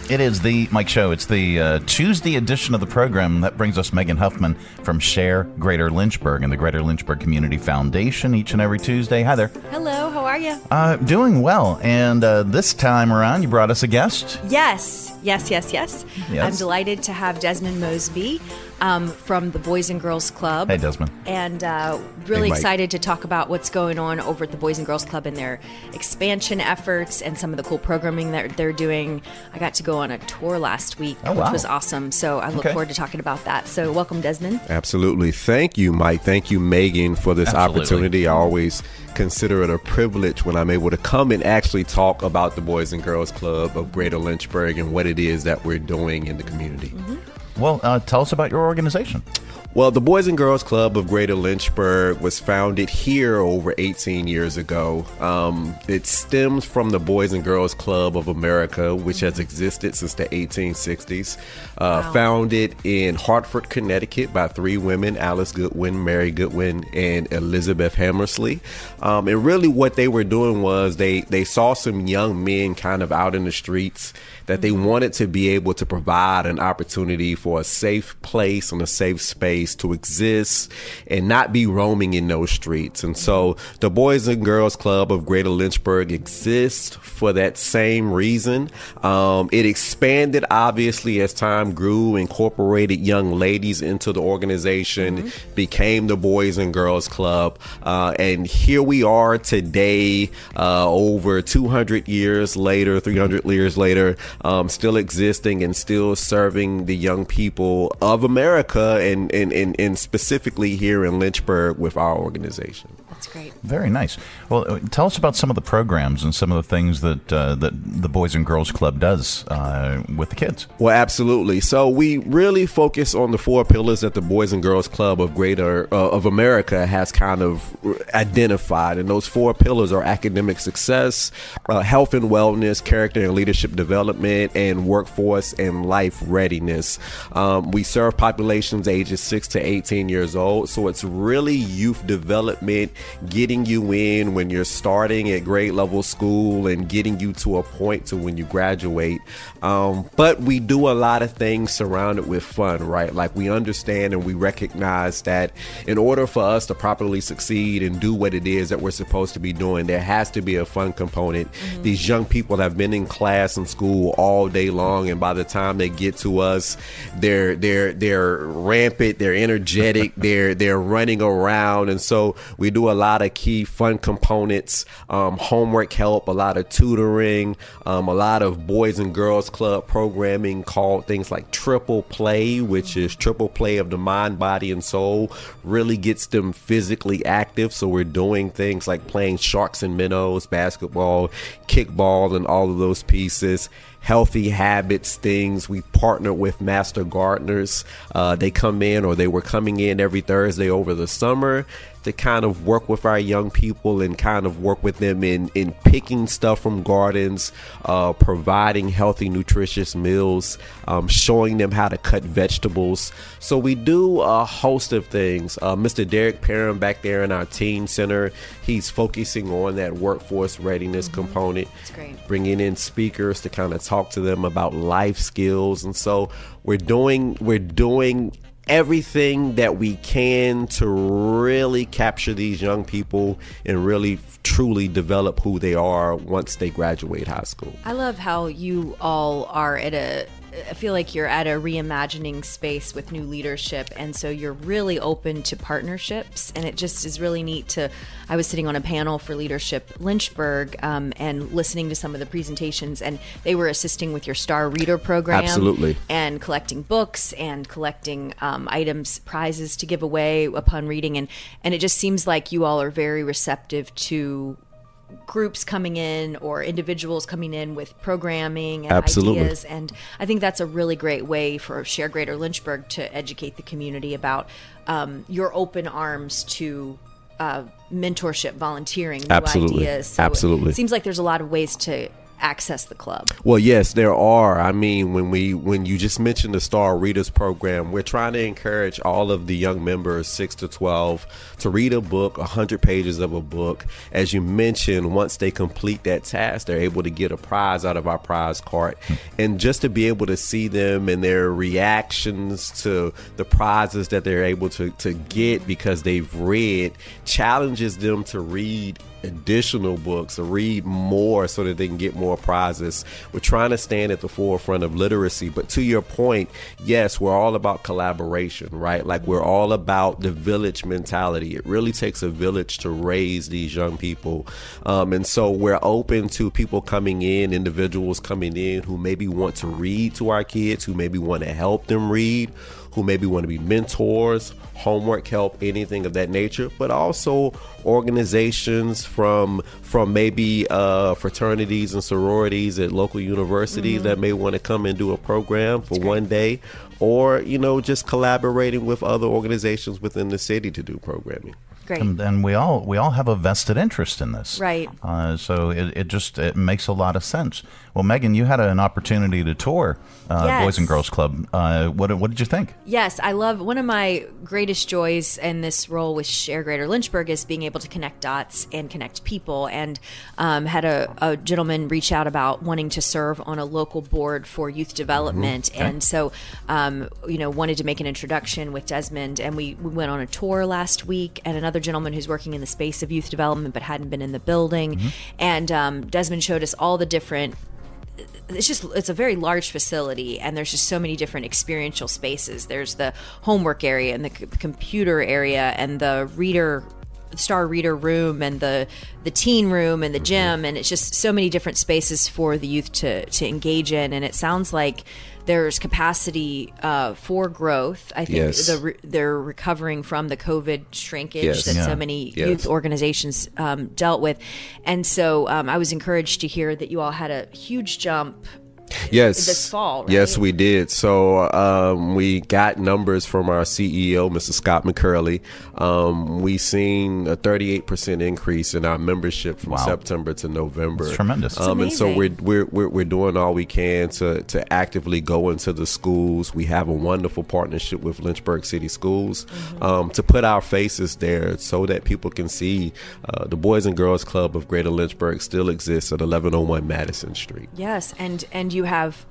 It is the Mike Show. It's the Tuesday edition of the program. That brings us Megan Huffman from Share Greater Lynchburg and the Greater Lynchburg Community Foundation each and every Tuesday. Hi there. Hello, how are you? Doing well. And this time around, you brought us a guest. Yes. I'm delighted to have Desmond Mosby from the Boys and Girls Club. Hey, Desmond. And really excited to talk about what's going on over at the Boys and Girls Club and their expansion efforts and some of the cool programming that they're doing. I got to go on a tour last week, which was awesome. So I look forward to talking about that. So welcome, Desmond. Absolutely. Thank you, Mike. Thank you, Megan, for this opportunity. I always consider it a privilege when I'm able to come and actually talk about the Boys and Girls Club of Greater Lynchburg and what it is that we're doing in the community. Mm-hmm. Well, tell us about your organization. Well, the Boys and Girls Club of Greater Lynchburg was founded here over 18 years ago. It stems from the Boys and Girls Club of America, which has existed since the 1860s. Founded in Hartford, Connecticut by three women, Alice Goodwin, Mary Goodwin, and Elizabeth Hammersley. And really what they were doing was they saw some young men kind of out in the streets that they wanted to be able to provide an opportunity for a safe place and a safe space to exist and not be roaming in those streets. And so the Boys and Girls Club of Greater Lynchburg exists for that same reason. It expanded, obviously, as time grew, incorporated young ladies into the organization, became the Boys and Girls Club. And here we are today, over 200 years later, 300 years later, still existing and still serving the young people of America and specifically here in Lynchburg with our organization. That's great. Very nice. Well, tell us about some of the programs and some of the things that that the Boys and Girls Club does with the kids. Well, absolutely. So we really focus on the four pillars that the Boys and Girls Club of Greater of America has kind of identified, and those four pillars are academic success, health and wellness, character and leadership development, and workforce and life readiness. We serve populations ages 6 to 18 years old, so it's really youth development, getting you in when you're starting at grade level school and getting you to a point to when you graduate. But we do a lot of things surrounded with fun, right? Like we understand and we recognize that in order for us to properly succeed and do what it is that we're supposed to be doing, there has to be a fun component. These young people have been in class and school all day long, and by the time they get to us, they're rampant, they're energetic, they're running around. And so we do a lot of key fun components, homework help, a lot of tutoring, a lot of Boys and Girls Club programming called things like Triple Play, which is triple play of the mind, body, and soul, really gets them physically active. So we're doing things like playing sharks and minnows, basketball, kickball, and all of those pieces. Healthy habits things. We partner with Master Gardeners. They come in, or they were coming in every Thursday over the summer to kind of work with our young people and kind of work with them in picking stuff from gardens, providing healthy, nutritious meals, showing them how to cut vegetables. So we do a host of things. Mr. Derek Perrin back there in our teen center, he's focusing on that workforce readiness component. That's great. Bringing in speakers to kind of talk to them about life skills. And so we're doing everything that we can to really capture these young people and really truly develop who they are once they graduate high school. I love how you all are I feel like you're at a reimagining space with new leadership, and so you're really open to partnerships, and it just is really neat I was sitting on a panel for Leadership Lynchburg and listening to some of the presentations, and they were assisting with your Star Reader program. Absolutely. And collecting books and collecting items, prizes to give away upon reading, and it just seems like you all are very receptive to groups coming in or individuals coming in with programming and ideas. And I think that's a really great way for Share Greater Lynchburg to educate the community about your open arms to mentorship, volunteering, new ideas. So Absolutely. it seems like there's a lot of ways to access the club? Well, yes, there are. I mean, when you just mentioned the Star Readers Program, we're trying to encourage all of the young members 6 to 12 to read a book, 100 pages of a book. As you mentioned, once they complete that task, they're able to get a prize out of our prize cart. And just to be able to see them and their reactions to the prizes that they're able to get because they've read challenges them to read additional books or read more so that they can get more prizes. We're trying to stand at the forefront of literacy, but to your point, yes, we're all about collaboration, right? Like, we're all about the village mentality. It really takes a village to raise these young people, and so we're open to people coming in, individuals coming in who maybe want to read to our kids, who maybe want to help them read, who maybe want to be mentors, homework help, anything of that nature, but also organizations from maybe fraternities and sororities at local universities that may want to come and do a program for one day, or, just collaborating with other organizations within the city to do programming. Great. And we all have a vested interest in this, right? So it makes a lot of sense. Well, Megan, you had an opportunity to tour Boys and Girls Club. What did you think? Yes, I love. One of my greatest joys in this role with Share Greater Lynchburg is being able to connect dots and connect people. And had a gentleman reach out about wanting to serve on a local board for youth development, and so wanted to make an introduction with Desmond. And we went on a tour last week, and another gentleman who's working in the space of youth development but hadn't been in the building, and Desmond showed us all the different. It's a very large facility, and there's just so many different experiential spaces. There's the homework area and the computer area and the Star Reader room and the teen room and the gym, and it's just so many different spaces for the youth to engage in. And it sounds like there's capacity for growth. I think they're recovering from the COVID shrinkage that so many youth organizations dealt with. And so I was encouraged to hear that you all had a huge jump this fall, right? Yes, we did. So we got numbers from our CEO, Mr. Scott McCurley. We seen a 38% increase in our membership from September to November. It's tremendous. And so we're doing all we can to actively go into the schools. We have a wonderful partnership with Lynchburg City Schools to put our faces there so that people can see the Boys and Girls Club of Greater Lynchburg still exists at 1101 Madison Street. Yes, and you have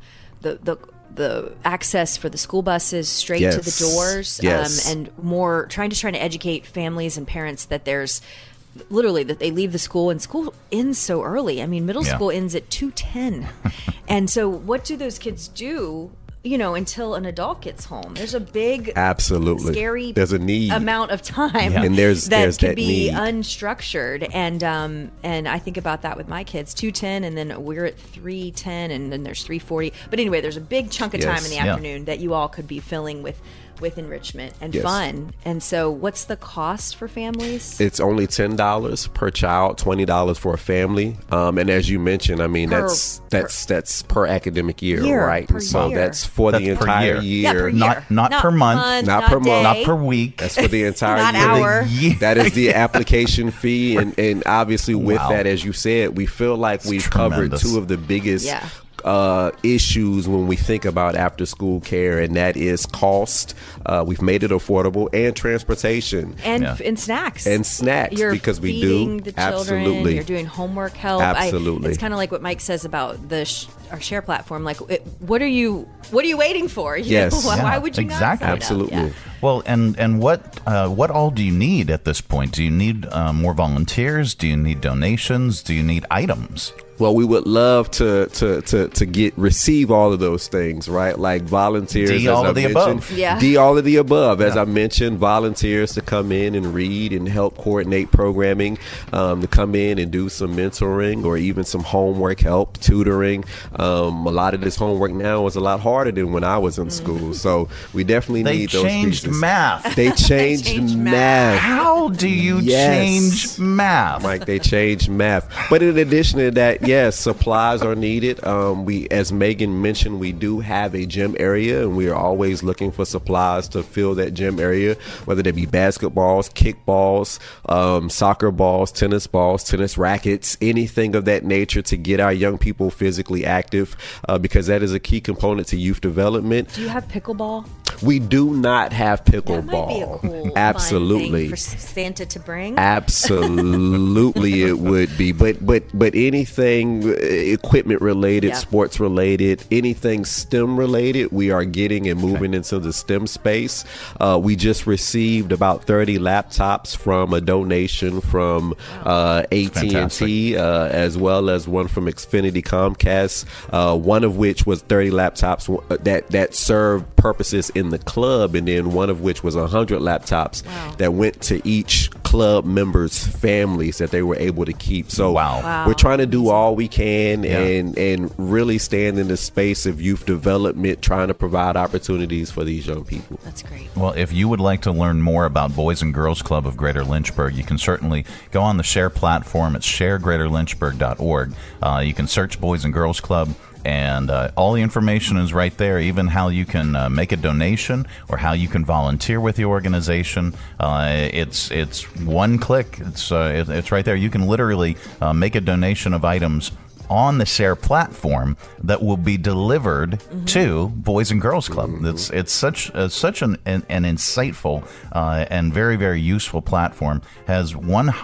the access for the school buses straight to the doors, and more trying to educate families and parents that there's literally that they leave the school, and school ends so early. I mean, middle school ends at 2:10, and so what do those kids do? Until an adult gets home, there's a big, scary, there's a need amount of time, and there's can be need. Unstructured, and I think about that with my kids, 2:10, and then we're at 3:10, and then there's 3:40. But anyway, there's a big chunk of time in the afternoon that you all could be filling with enrichment and fun. And so what's the cost for families? It's only $10 per child, $20 for a family. And as you mentioned, I mean, that's per academic year, right? So that's for the entire year. Not per month. Not per month. Not per week. That's for the entire not year. hour. That is the application fee. And obviously with that, as you said, we feel like we've covered two of the biggest issues when we think about after school care, and that is cost. We've made it affordable, and transportation and snacks you're because we feeding do the children, absolutely. You're doing homework help. Absolutely. It's kind of like what Mike says about our Share platform. Like, what are you waiting for? Why would you not sign up? Absolutely. Well, and what all do you need at this point? Do you need more volunteers? Do you need donations? Do you need items? Well, we would love to receive all of those things, right? Like volunteers, D all of the above. D all of the above. As I mentioned, volunteers to come in and read and help coordinate programming, to come in and do some mentoring or even some homework help, tutoring. A lot of this homework now is a lot harder than when I was in school, so we definitely need those pieces. Math. They changed math. How do you change math? Mike, they changed math. But in addition to that, Yes, supplies are needed. We, as Megan mentioned, we do have a gym area, and we are always looking for supplies to fill that gym area, whether they be basketballs, kickballs, soccer balls, tennis rackets, anything of that nature to get our young people physically active, because that is a key component to youth development. Do you have pickleball? We do not have pickleball. That might be a cool, absolutely, fun thing for Santa to bring. Absolutely, it would be. But anything equipment related, sports related, anything STEM related, we are getting and moving into the STEM space. We just received about 30 laptops from a donation from AT&T, as well as one from Xfinity Comcast. One of which was 30 laptops that served purposes in the club, and then one of which was 100 laptops that went to each club members' families that they were able to keep. So we're trying to do all we can and really stand in the space of youth development, trying to provide opportunities for these young people. That's great. Well, if you would like to learn more about Boys and Girls Club of Greater Lynchburg, you can certainly go on the Share platform at sharegreaterlynchburg.org. You can search Boys and Girls Club, and all the information is right there, even how you can make a donation or how you can volunteer with the organization. It's one click. It's right there. You can literally make a donation of items on the Share platform that will be delivered to Boys and Girls Club. It's such an insightful and very, very useful platform. Has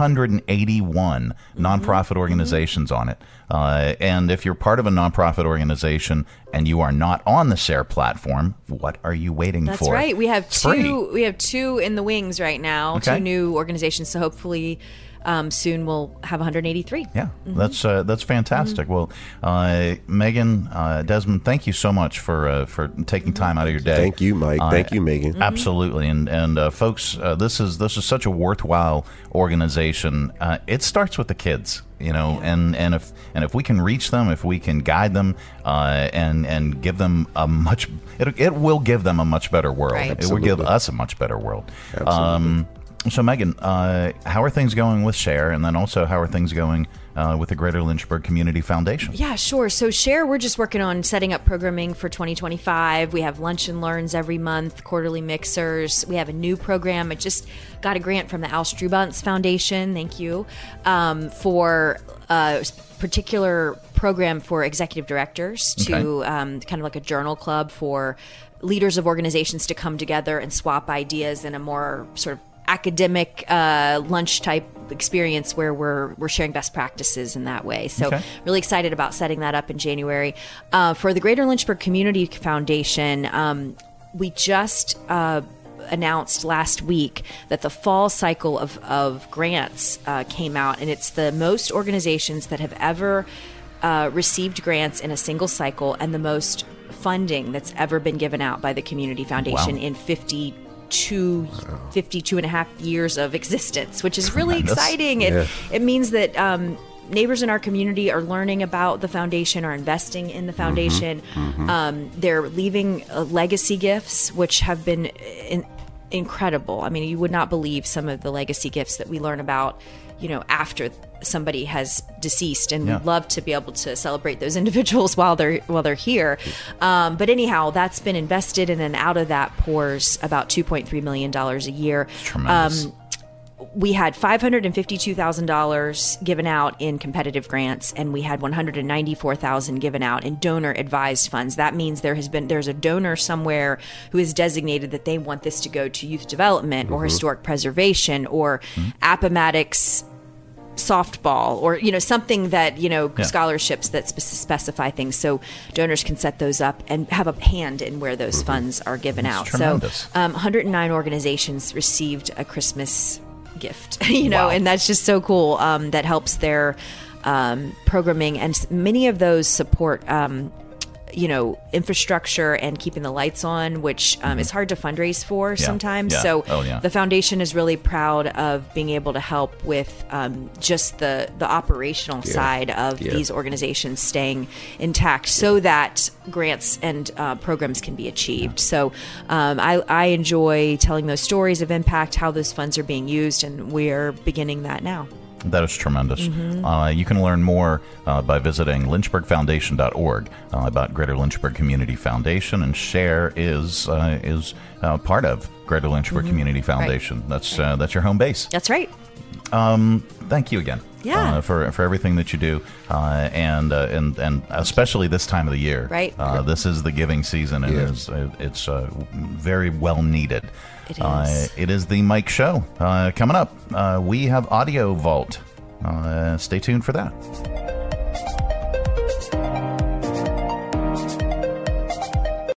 181 nonprofit organizations on it. And if you're part of a nonprofit organization and you are not on the Share platform, what are you waiting for? That's right. We have It's free. two. We have two in the wings right now. Okay. Two new organizations. So hopefully, soon we'll have 183. Yeah, that's fantastic. Well, Megan, Desmond, thank you so much for taking time out of your day. Thank you, Mike. Thank you, Megan. Absolutely, and folks, this is such a worthwhile organization. It starts with the kids, and if we can reach them, if we can guide them, and give them it will give them a much better world. Right. It will give us a much better world. Absolutely. So, Megan, how are things going with Share, and then also how are things going with the Greater Lynchburg Community Foundation? Yeah, sure. So Share, we're just working on setting up programming for 2025. We have lunch and learns every month, quarterly mixers. We have a new program. I just got a grant from the Al Strubantz Foundation. Thank you. For a particular program for executive directors to kind of like a journal club for leaders of organizations to come together and swap ideas in a more sort of academic lunch type experience where we're sharing best practices in that way. So really excited about setting that up in January. For the Greater Lynchburg Community Foundation, we just announced last week that the fall cycle of grants came out, and it's the most organizations that have ever received grants in a single cycle and the most funding that's ever been given out by the Community Foundation in 52 and a half years of existence, which is really exciting. It means that neighbors in our community are learning about the foundation, are investing in the foundation. They're leaving legacy gifts, which have been incredible. I mean, you would not believe some of the legacy gifts that we learn about, after somebody has deceased, and we'd love to be able to celebrate those individuals while they're here. But anyhow, that's been invested, and then out of that pours about $2.3 million a year. It's tremendous. We had $552,000 given out in competitive grants, and we had $194,000 given out in donor advised funds. That means there's a donor somewhere who has designated that they want this to go to youth development or historic preservation or Appomattox softball, or something that scholarships that specify things, so donors can set those up and have a hand in where those funds are given out. Tremendous. So 109 organizations received a Christmas gift, and that's just so cool. That helps their programming, and many of those support infrastructure and keeping the lights on, which is hard to fundraise for sometimes. So the foundation is really proud of being able to help with just the operational side of these organizations staying intact, so that grants and programs can be achieved. So I enjoy telling those stories of impact, how those funds are being used, and we're beginning that now. That is tremendous. You can learn more by visiting lynchburgfoundation.org about Greater Lynchburg Community Foundation, and SHARE is part of Greater Lynchburg Community Foundation. Right. That's your home base. That's right. Thank you again. Yeah. For everything that you do, and especially this time of the year. Right. This is the giving season, and it's very well needed. It is. It is the Mike Show. Coming up, we have Audio Vault. Stay tuned for that.